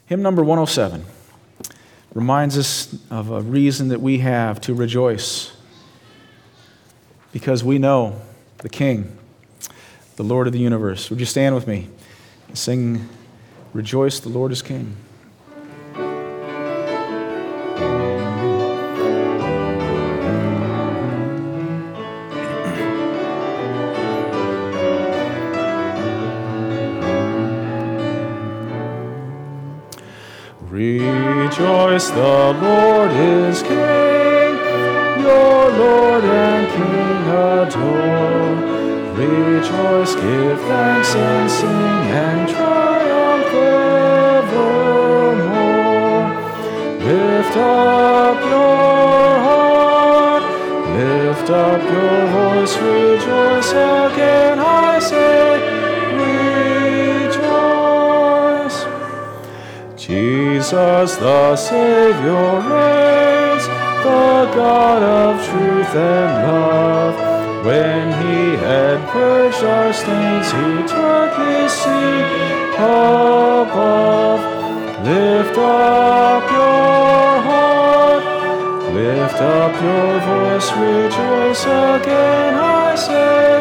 Hymn number 107 reminds us of a reason that we have to rejoice because we know the King, the Lord of the universe. Would you stand with me and sing, "Rejoice, the Lord is King"? Rejoice, the Lord is King, your Lord and King adore. Rejoice, give thanks and sing and triumph evermore. Lift up your heart, lift up your voice, rejoice again, I say, rejoice. Jesus the Savior reigns, the God of truth and love. When he had purged our stains, he took his seat above. Lift up your heart, lift up your voice, rejoice again, I say,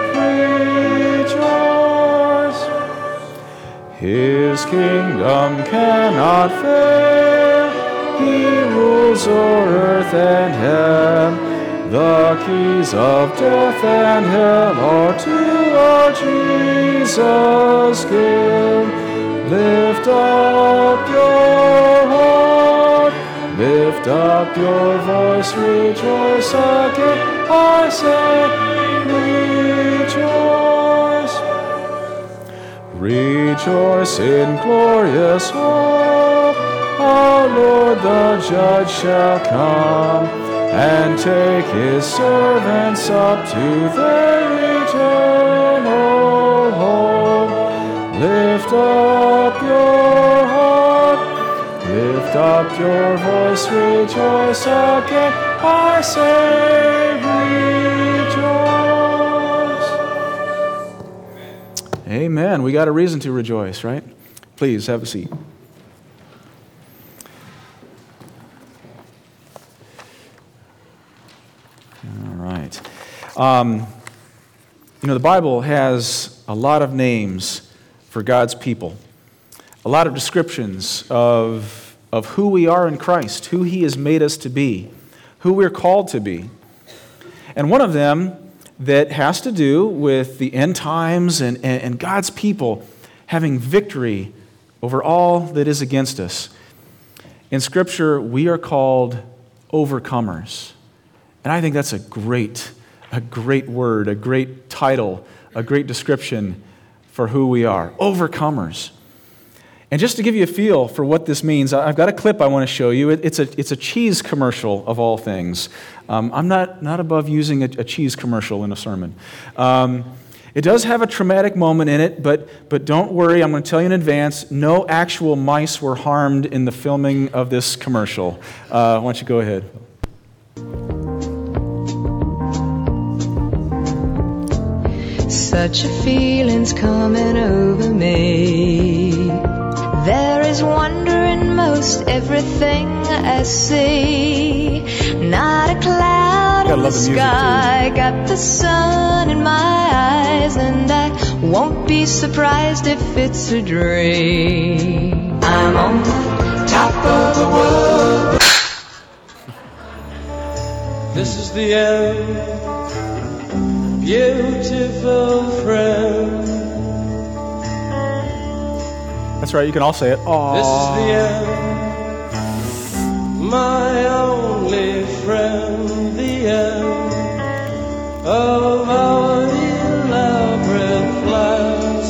rejoice. His kingdom cannot fail, he rules o'er earth and heaven. The keys of death and hell are to our Jesus given. Lift up your heart, lift up your voice, rejoice again, I say, rejoice. Rejoice in glorious hope, our Lord the Judge shall come and take his servants up to their eternal home. Lift up your heart, lift up your voice, rejoice again, I say, rejoice. Amen. We got a reason to rejoice, right? Please have a seat. The Bible has a lot of names for God's people, a lot of descriptions of who we are in Christ, who He has made us to be, who we're called to be. And one of them that has to do with the end times and God's people having victory over all that is against us. In Scripture, we are called overcomers. And I think that's a great word, a great title, a great description for who we are. Overcomers. And just to give you a feel for what this means, I've got a clip I want to show you. It's a cheese commercial of all things. I'm not above using a cheese commercial in a sermon. It does have a traumatic moment in it, but don't worry, I'm going to tell you in advance, no actual mice were harmed in the filming of this commercial. Why don't you go ahead? Such a feeling's coming over me. There is wonder in most everything I see. Not a cloud in the sky, got the sun in my eyes, and I won't be surprised if it's a dream. I'm on the top of the world. This is the end. Beautiful friend. That's right, you can all say it. Aww. This is the end. My only friend. The end of our elaborate plans.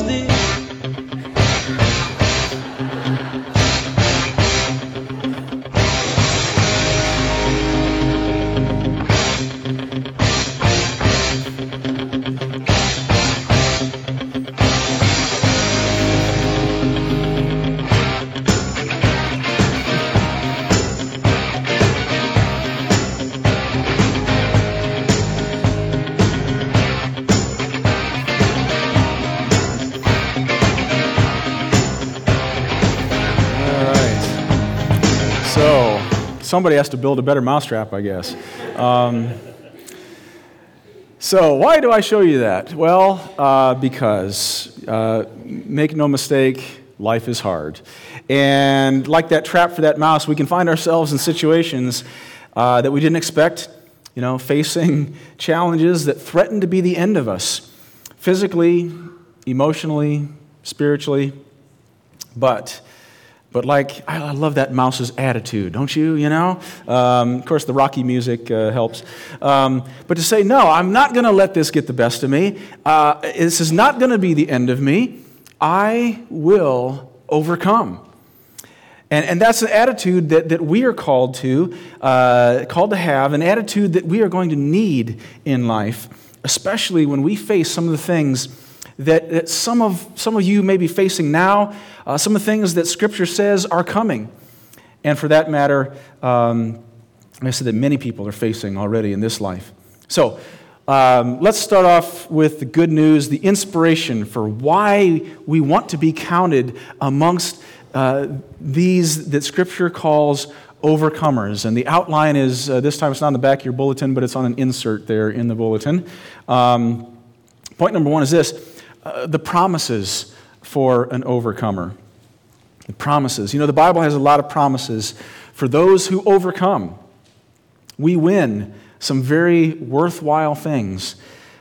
somebody has to build a better mousetrap, I guess. So why do I show you that? Well, because, make no mistake, life is hard. And like that trap for that mouse, we can find ourselves in situations that we didn't expect, facing challenges that threaten to be the end of us, physically, emotionally, spiritually. But like, I love that mouse's attitude, don't you? Of course, the Rocky music helps. But to say, no, I'm not going to let this get the best of me. This is not going to be the end of me. I will overcome. And that's an attitude that we are called to have, an attitude that we are going to need in life, especially when we face some of the things that some of you may be facing now, some of the things that Scripture says are coming. And for that matter, I said that many people are facing already in this life. So let's start off with the good news, the inspiration for why we want to be counted amongst these that Scripture calls overcomers. And the outline is, this time it's not on the back of your bulletin, but it's on an insert there in the bulletin. Point number one is this. The promises for an overcomer. The promises. The Bible has a lot of promises for those who overcome. We win some very worthwhile things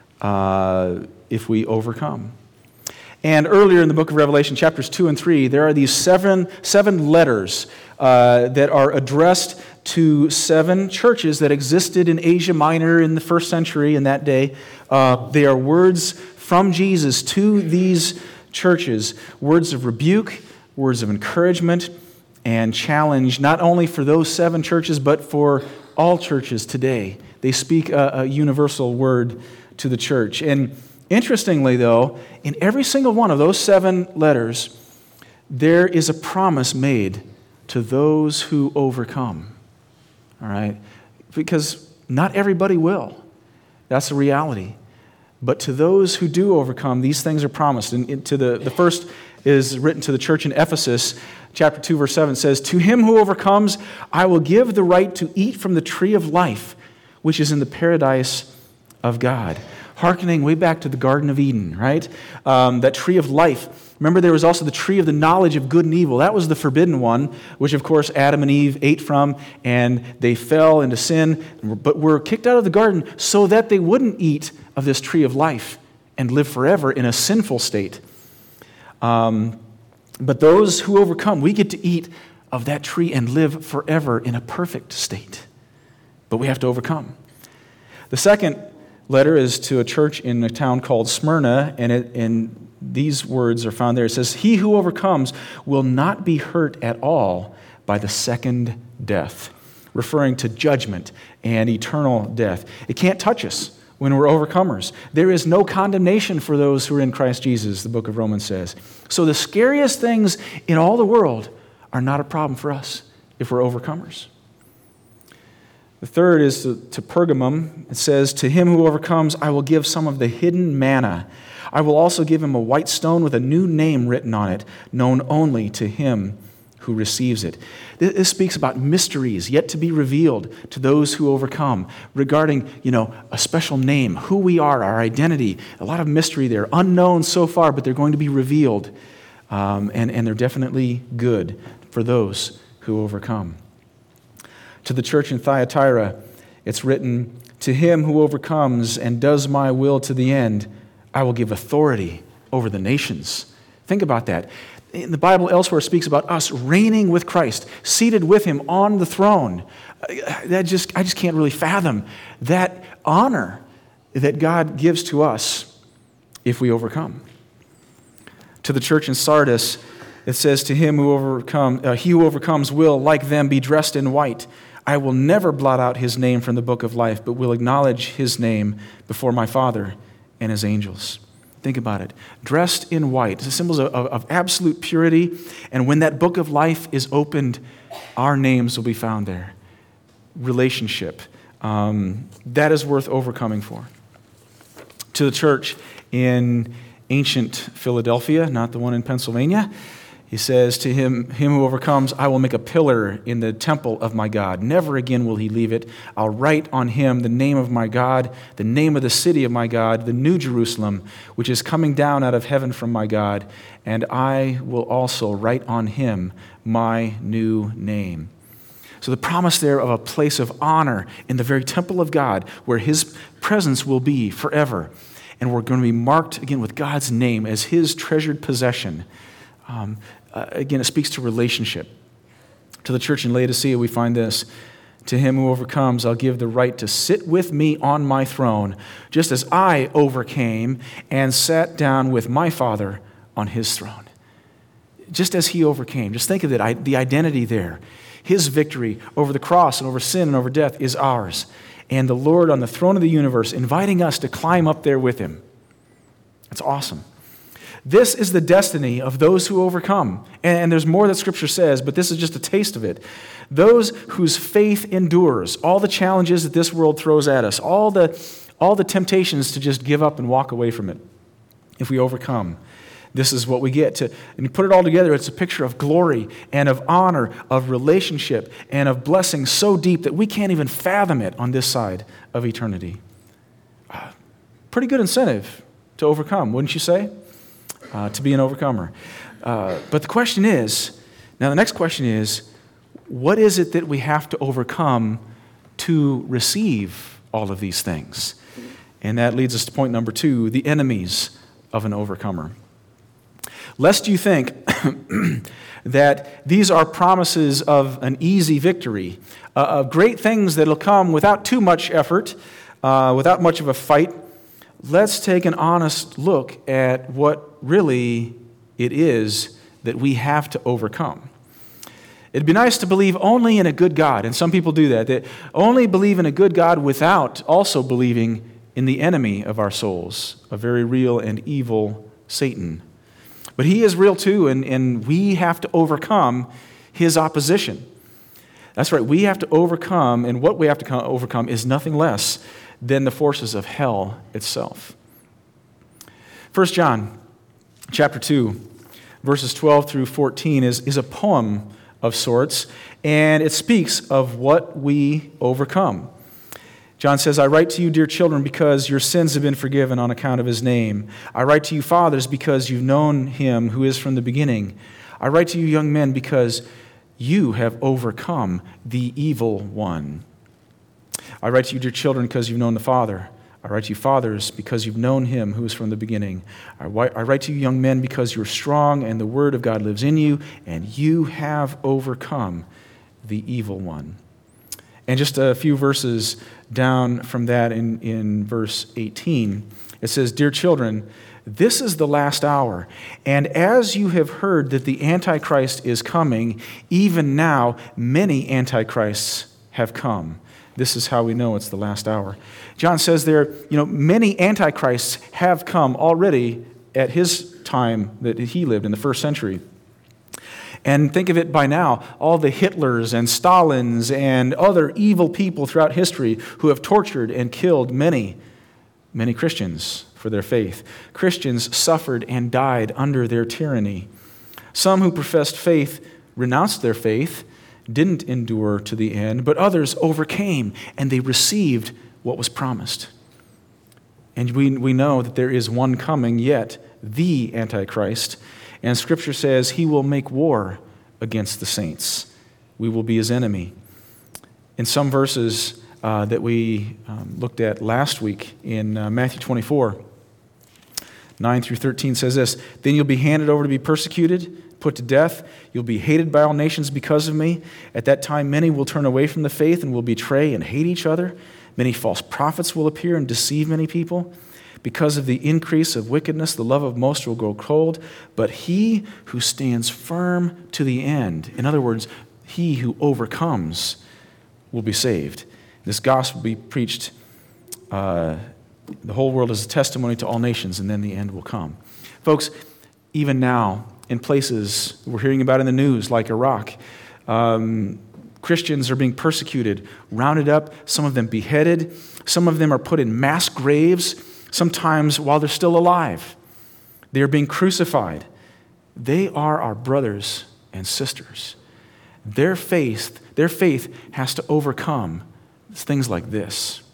if we overcome. And earlier in the book of Revelation, chapters 2 and 3, there are these seven letters that are addressed to 7 churches that existed in Asia Minor in the first century in that day. They are words from Jesus to these churches, words of rebuke, words of encouragement, and challenge, not only for those 7 churches, but for all churches today. They speak a universal word to the church. And interestingly, though, in every single one of those 7 letters, there is a promise made to those who overcome. All right? Because not everybody will. That's a reality. But to those who do overcome, these things are promised. And the first is written to the church in Ephesus. Chapter 2, verse 7 says, "To him who overcomes, I will give the right to eat from the tree of life, which is in the paradise of God." Hearkening way back to the Garden of Eden, right? That tree of life. Remember, there was also the tree of the knowledge of good and evil. That was the forbidden one, which, of course, Adam and Eve ate from, and they fell into sin, but were kicked out of the garden so that they wouldn't eat of this tree of life and live forever in a sinful state. But those who overcome, we get to eat of that tree and live forever in a perfect state. But we have to overcome. The second letter is to a church in a town called Smyrna, and these words are found there. It says, "He who overcomes will not be hurt at all by the second death," referring to judgment and eternal death. It can't touch us when we're overcomers. There is no condemnation for those who are in Christ Jesus, the book of Romans says. So the scariest things in all the world are not a problem for us if we're overcomers. The third is to Pergamum. It says, "To him who overcomes, I will give some of the hidden manna. I will also give him a white stone with a new name written on it, known only to him who receives it." This speaks about mysteries yet to be revealed to those who overcome regarding, a special name, who we are, our identity. A lot of mystery there, unknown so far, but they're going to be revealed, and they're definitely good for those who overcome. To the church in Thyatira, it's written, "To him who overcomes and does my will to the end, I will give authority over the nations." Think about that. In the Bible elsewhere speaks about us reigning with Christ, seated with him on the throne. I just can't really fathom that honor that God gives to us if we overcome. To the church in Sardis, it says, "To him he who overcomes will, like them, be dressed in white. I will never blot out his name from the book of life, but will acknowledge his name before my Father and his angels." Think about it. Dressed in white. It's a symbol of absolute purity. And when that book of life is opened, our names will be found there. Relationship. That is worth overcoming for. To the church in ancient Philadelphia, not the one in Pennsylvania, He says to him who overcomes, I will make a pillar in the temple of my God. Never again will he leave it. I'll write on him the name of my God, the name of the city of my God, the new Jerusalem, which is coming down out of heaven from my God, and I will also write on him my new name. So the promise there of a place of honor in the very temple of God, where his presence will be forever. And we're going to be marked again with God's name as his treasured possession. Again, it speaks to relationship. To the church in Laodicea, we find this. To him who overcomes, I'll give the right to sit with me on my throne, just as I overcame and sat down with my Father on his throne. Just as he overcame. Just think of it, the identity there. His victory over the cross and over sin and over death is ours. And the Lord on the throne of the universe inviting us to climb up there with him. It's awesome. This is the destiny of those who overcome. And there's more that Scripture says, but this is just a taste of it. Those whose faith endures all the challenges that this world throws at us, all the temptations to just give up and walk away from it. If we overcome, this is what we get. And you put it all together, it's a picture of glory and of honor, of relationship, and of blessing so deep that we can't even fathom it on this side of eternity. Pretty good incentive to overcome, wouldn't you say? To be an overcomer. But the question is, now the next question is, what is it that we have to overcome to receive all of these things? And that leads us to point number 2, the enemies of an overcomer. Lest you think that these are promises of an easy victory, of great things that will come without too much effort, without much of a fight, let's take an honest look at what really it is that we have to overcome. It'd be nice to believe only in a good God, and some people do that. They only believe in a good God without also believing in the enemy of our souls, a very real and evil Satan. But he is real too, and we have to overcome his opposition. That's right, we have to overcome, and what we have to overcome is nothing less than the forces of hell itself. 1 John chapter 2, verses 12 through 14 is a poem of sorts, and it speaks of what we overcome. John says, I write to you, dear children, because your sins have been forgiven on account of his name. I write to you, fathers, because you've known him who is from the beginning. I write to you, young men, because you have overcome the evil one. I write to you, dear children, because you've known the Father. I write to you, fathers, because you've known him who is from the beginning. I write to you, young men, because you're strong and the word of God lives in you, and you have overcome the evil one. And just a few verses down from that in verse 18, it says, Dear children, this is the last hour, and as you have heard that the Antichrist is coming, even now many Antichrists have come. This is how we know it's the last hour. John says there, many Antichrists have come already at his time that he lived in the first century. And think of it by now, all the Hitlers and Stalins and other evil people throughout history who have tortured and killed many Christians for their faith. Christians suffered and died under their tyranny. Some who professed faith renounced their faith, didn't endure to the end, but others overcame and they received what was promised. And we know that there is one coming yet, the Antichrist, and Scripture says he will make war against the saints. We will be his enemy. In some verses that we looked at last week in Matthew 24, 9 through 13 says this, Then you'll be handed over to be persecuted, put to death. You'll be hated by all nations because of me. At that time, many will turn away from the faith and will betray and hate each other. Many false prophets will appear and deceive many people. Because of the increase of wickedness, the love of most will grow cold. But he who stands firm to the end, in other words, he who overcomes, will be saved. This gospel will be preached the whole world as a testimony to all nations, and then the end will come. Folks, even now, in places we're hearing about in the news, like Iraq, Christians are being persecuted, rounded up, some of them beheaded, some of them are put in mass graves, sometimes while they're still alive. They are being crucified. They are our brothers and sisters. Their faith has to overcome things like this.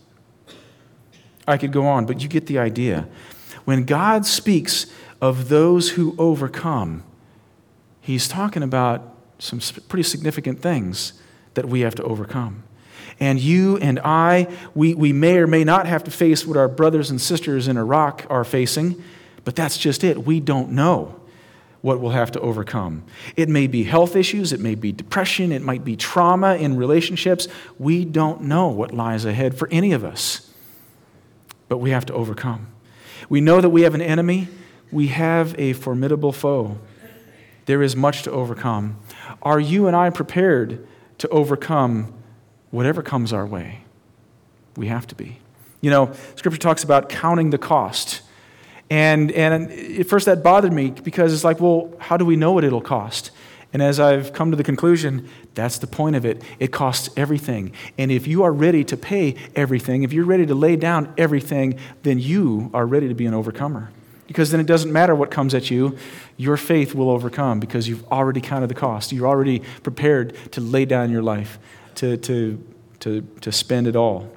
I could go on, but you get the idea. When God speaks of those who overcome, he's talking about some pretty significant things that we have to overcome. And you and I, we may or may not have to face what our brothers and sisters in Iraq are facing, but that's just it. We don't know what we'll have to overcome. It may be health issues, it may be depression, it might be trauma in relationships. We don't know what lies ahead for any of us, but we have to overcome. We know that we have an enemy. We have a formidable foe. There is much to overcome. Are you and I prepared to overcome whatever comes our way? We have to be. You know, Scripture talks about counting the cost. And at first that bothered me because it's like, well, how do we know what it'll cost? And as I've come to the conclusion, that's the point of it. It costs everything. And if you are ready to pay everything, if you're ready to lay down everything, then you are ready to be an overcomer. Because then it doesn't matter what comes at you, your faith will overcome because you've already counted the cost. You're already prepared to lay down your life, to spend it all.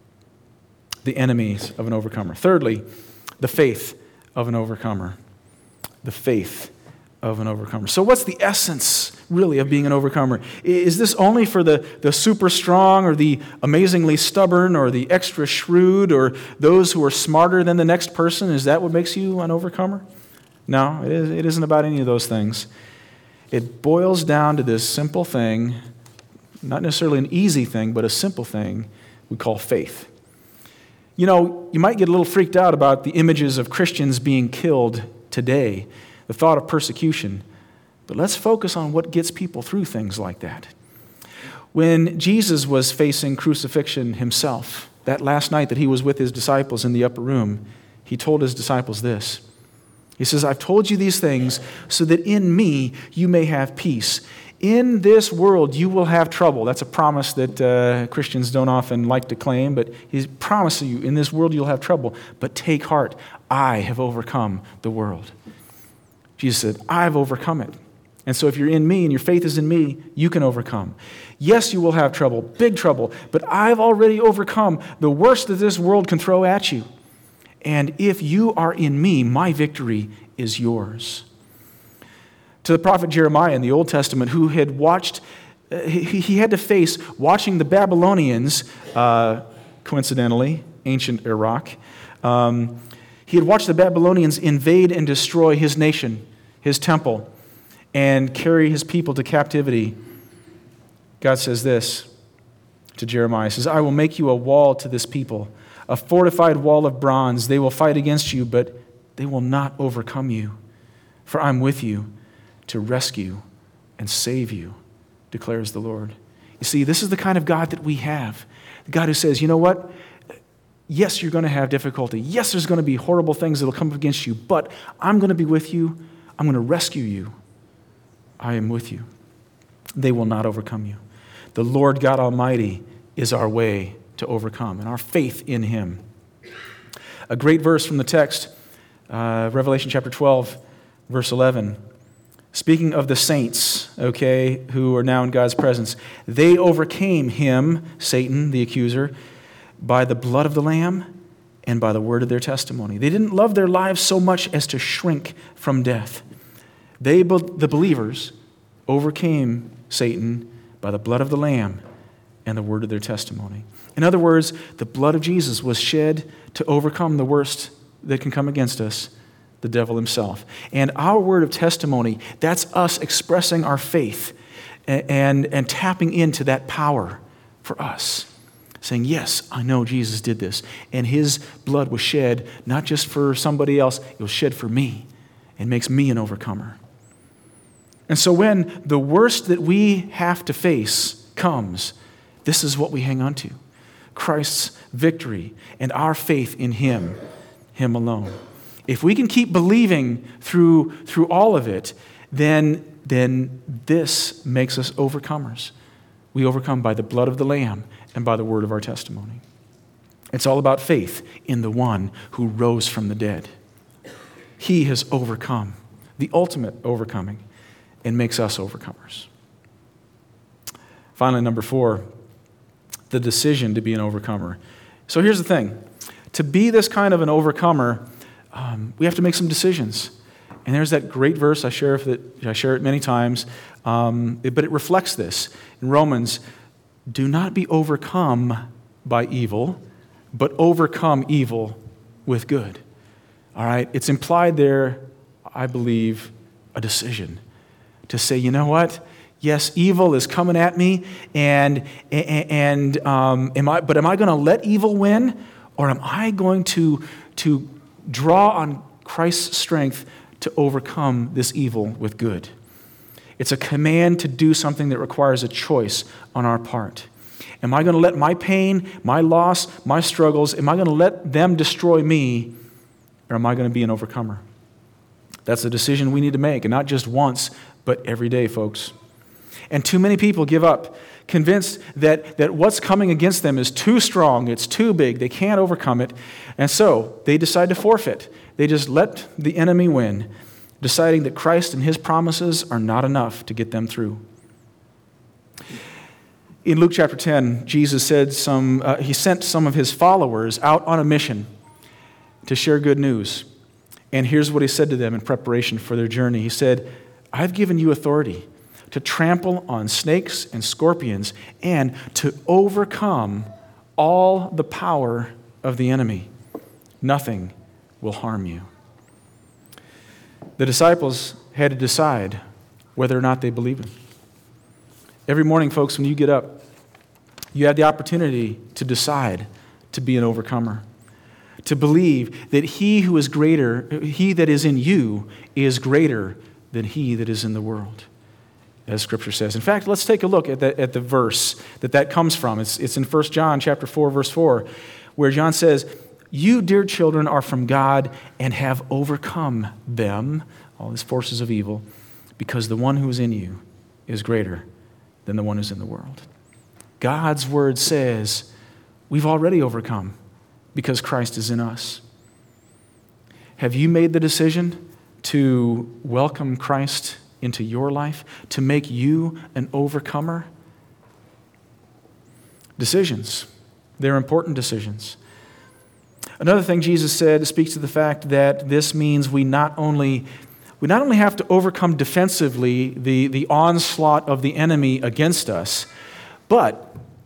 The enemies of an overcomer. Thirdly, the faith of an overcomer. The faith of an overcomer. So what's the essence, really, of being an overcomer? Is this only for the super strong or the amazingly stubborn or the extra shrewd or those who are smarter than the next person? Is that what makes you an overcomer? No, it isn't about any of those things. It boils down to this simple thing, not necessarily an easy thing, but a simple thing we call faith. You know, you might get a little freaked out about the images of Christians being killed today, the thought of persecution, but let's focus on what gets people through things like that. When Jesus was facing crucifixion himself, that last night that he was with his disciples in the upper room, he told his disciples this. He says, I've told you these things so that in me you may have peace. In this world, you will have trouble. That's a promise that Christians don't often like to claim, but he's promising you, in this world you'll have trouble. But take heart, I have overcome the world. Jesus said, I've overcome it. And so if you're in me and your faith is in me, you can overcome. Yes, you will have trouble, big trouble, but I've already overcome the worst that this world can throw at you. And if you are in me, my victory is yours. To the prophet Jeremiah in the Old Testament, who had watched, he had to face watching the Babylonians, coincidentally, ancient Iraq. He had watched the Babylonians invade and destroy his nation, his temple, and carry his people to captivity. God says this to Jeremiah. He says, I will make you a wall to this people, a fortified wall of bronze. They will fight against you, but they will not overcome you. For I'm with you to rescue and save you, declares the Lord. You see, this is the kind of God that we have. The God who says, you know what? Yes, you're going to have difficulty. Yes, there's going to be horrible things that will come against you, but I'm going to be with you. I'm going to rescue you. I am with you. They will not overcome you. The Lord God Almighty is our way to overcome, and our faith in him. A great verse from the text, Revelation chapter 12, verse 11. Speaking of the saints, okay, who are now in God's presence, they overcame him, Satan, the accuser, by the blood of the Lamb and by the word of their testimony. They didn't love their lives so much as to shrink from death. They, the believers, overcame Satan by the blood of the Lamb and the word of their testimony. In other words, the blood of Jesus was shed to overcome the worst that can come against us, the devil himself. And our word of testimony, that's us expressing our faith and tapping into that power for us. Saying, yes, I know Jesus did this. And his blood was shed not just for somebody else, it was shed for me. It makes me an overcomer. And so when the worst that we have to face comes, this is what we hang on to. Christ's victory and our faith in him alone. If we can keep believing through all of it, then this makes us overcomers. We overcome by the blood of the Lamb and by the word of our testimony. It's all about faith in the one who rose from the dead. He has overcome the ultimate overcoming, and makes us overcomers. Finally, number 4, the decision to be an overcomer. So here's the thing. To be this kind of an overcomer, we have to make some decisions. And there's that great verse, I share it many times, but it reflects this. In Romans, do not be overcome by evil, but overcome evil with good. All right? It's implied there, I believe, a decision to say, you know what? Yes, evil is coming at me, am I going to let evil win, or am I going to draw on Christ's strength to overcome this evil with good? It's a command to do something that requires a choice on our part. Am I going to let my pain, my loss, my struggles, am I going to let them destroy me, or am I going to be an overcomer? That's a decision we need to make, and not just once, but every day, folks. And too many people give up, convinced that what's coming against them is too strong, it's too big, they can't overcome it, and so they decide to forfeit. They just let the enemy win, deciding that Christ and his promises are not enough to get them through. In Luke chapter 10, Jesus said he sent some of his followers out on a mission to share good news. And here's what he said to them in preparation for their journey. He said, I've given you authority to trample on snakes and scorpions and to overcome all the power of the enemy. Nothing will harm you. The disciples had to decide whether or not they believe him. Every morning, folks, when you get up, you have the opportunity to decide to be an overcomer, to believe that he who is greater, he that is in you, is greater than he that is in the world, as Scripture says. In fact, let's take a look at the verse that comes from. It's in 1 John chapter 4, verse 4, where John says, you, dear children, are from God and have overcome them, all these forces of evil, because the one who is in you is greater than the one who's in the world. God's word says we've already overcome because Christ is in us. Have you made the decision to welcome Christ into your life, to make you an overcomer? Decisions. They're important decisions. Another thing Jesus said speaks to the fact that this means we not only have to overcome defensively the onslaught of the enemy against us, but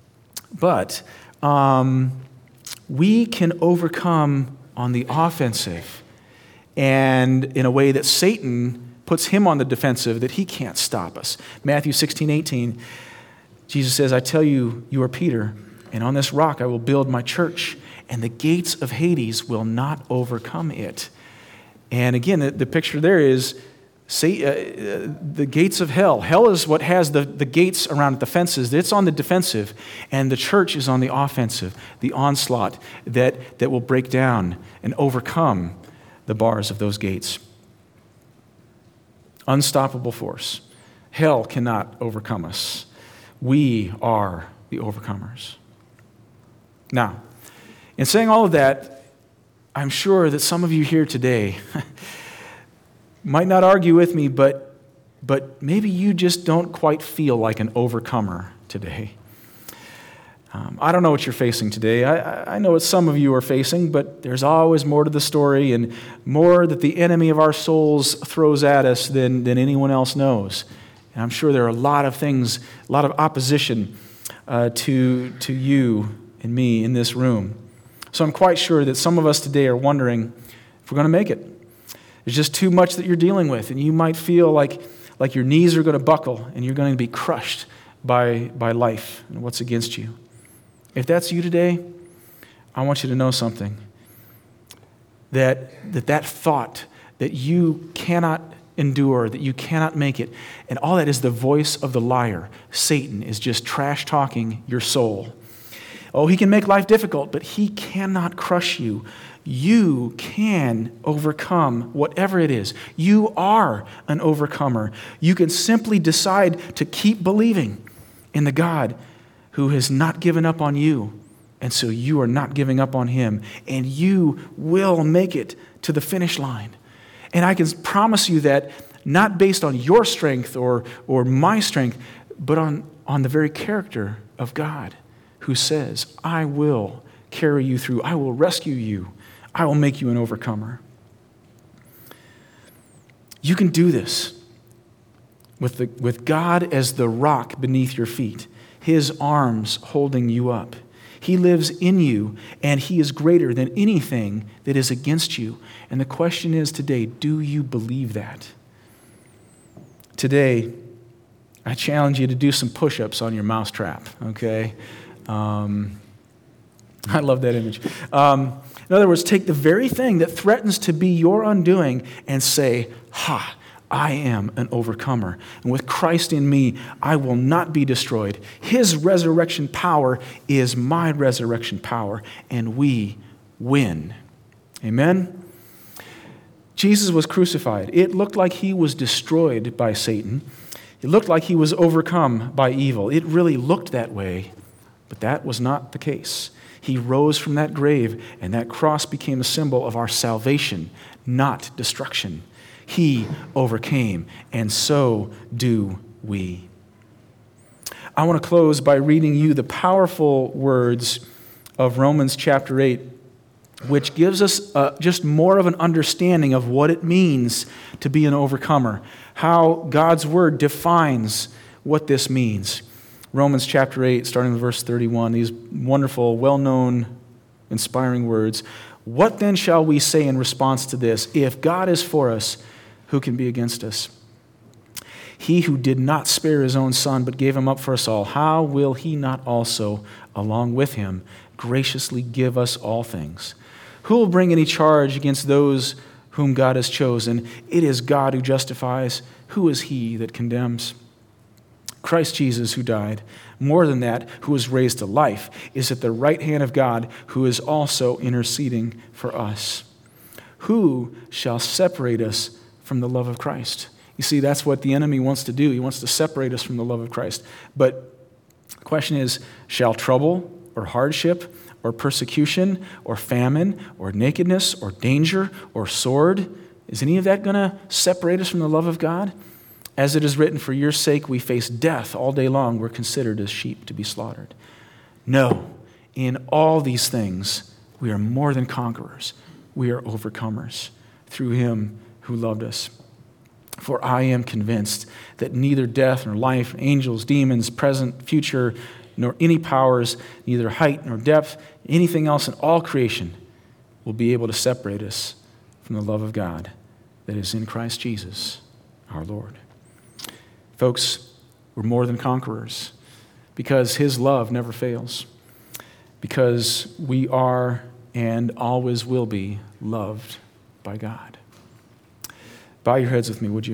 we can overcome on the offensive, and in a way that Satan puts him on the defensive, that he can't stop us. Matthew 16:18, Jesus says, I tell you, you are Peter, and on this rock I will build my church, and the gates of Hades will not overcome it. And again, the picture there is the gates of hell. Hell is what has the gates around it, the fences. It's on the defensive, and the church is on the offensive, the onslaught that will break down and overcome the bars of those gates. Unstoppable force. Hell cannot overcome us. We are the overcomers. Now, in saying all of that, I'm sure that some of you here today might not argue with me, but maybe you just don't quite feel like an overcomer today. I don't know what you're facing today. I know what some of you are facing, but there's always more to the story and more that the enemy of our souls throws at us than anyone else knows. And I'm sure there are a lot of things, a lot of opposition to you and me in this room. So I'm quite sure that some of us today are wondering if we're going to make it. There's just too much that you're dealing with, and you might feel like your knees are going to buckle and you're going to be crushed by life and what's against you. If that's you today, I want you to know something. That thought that you cannot endure, that you cannot make it, and all that is the voice of the liar. Satan is just trash-talking your soul. Oh, he can make life difficult, but he cannot crush you. You can overcome whatever it is. You are an overcomer. You can simply decide to keep believing in the God who has not given up on you, and so you are not giving up on him, and you will make it to the finish line. And I can promise you that not based on your strength or my strength, but on the very character of God, who says, I will carry you through. I will rescue you. I will make you an overcomer. You can do this with God as the rock beneath your feet, his arms holding you up. He lives in you, and he is greater than anything that is against you. And the question is today, do you believe that? Today, I challenge you to do some push-ups on your mousetrap, okay? I love that image. In other words, take the very thing that threatens to be your undoing and say, ha, I am an overcomer. And with Christ in me, I will not be destroyed. His resurrection power is my resurrection power, and we win. Amen? Jesus was crucified. It looked like he was destroyed by Satan. It looked like he was overcome by evil. It really looked that way, but that was not the case. He rose from that grave, and that cross became a symbol of our salvation, not destruction. He overcame, and so do we. I want to close by reading you the powerful words of Romans chapter 8, which gives us just more of an understanding of what it means to be an overcomer, how God's word defines what this means. Romans chapter 8, starting with verse 31, these wonderful, well-known, inspiring words. What then shall we say in response to this? If God is for us, who can be against us? He who did not spare his own son, but gave him up for us all, how will he not also, along with him, graciously give us all things? Who will bring any charge against those whom God has chosen? It is God who justifies. Who is he that condemns? Christ Jesus, who died, more than that, who was raised to life, is at the right hand of God, who is also interceding for us. Who shall separate us from the love of Christ? You see, that's what the enemy wants to do. He wants to separate us from the love of Christ. But the question is, shall trouble or hardship or persecution or famine or nakedness or danger or sword, is any of that going to separate us from the love of God? As it is written, for your sake we face death all day long. We're considered as sheep to be slaughtered. No, in all these things we are more than conquerors. We are overcomers through him who loved us. For I am convinced that neither death nor life, angels, demons, present, future, nor any powers, neither height nor depth, anything else in all creation will be able to separate us from the love of God that is in Christ Jesus, our Lord. Folks, we're more than conquerors because his love never fails, because we are and always will be loved by God. Bow your heads with me, would you?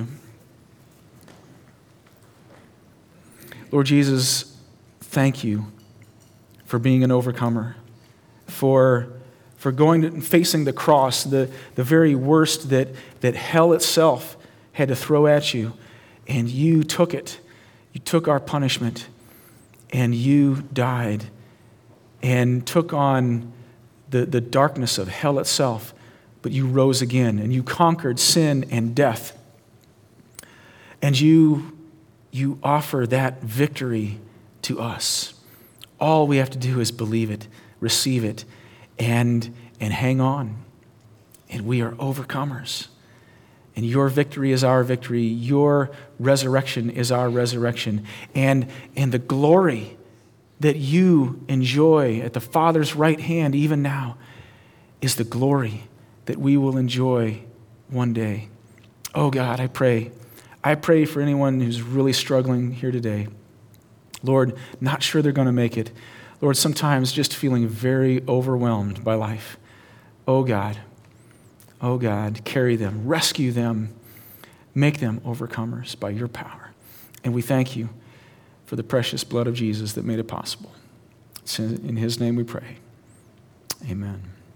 Lord Jesus, thank you for being an overcomer, for going and facing the cross, the very worst that hell itself had to throw at you. And you took it. You took our punishment, and you died and took on the darkness of hell itself, but you rose again, and you conquered sin and death. And you offer that victory to us. All we have to do is believe it, receive it, and hang on. And we are overcomers. And your victory is our victory. Your resurrection is our resurrection. And the glory that you enjoy at the Father's right hand even now is the glory that we will enjoy one day. Oh God, I pray for anyone who's really struggling here today. Lord, not sure they're going to make it. Lord, sometimes just feeling very overwhelmed by life. Oh God, carry them, rescue them, make them overcomers by your power. And we thank you for the precious blood of Jesus that made it possible. It's in his name we pray. Amen.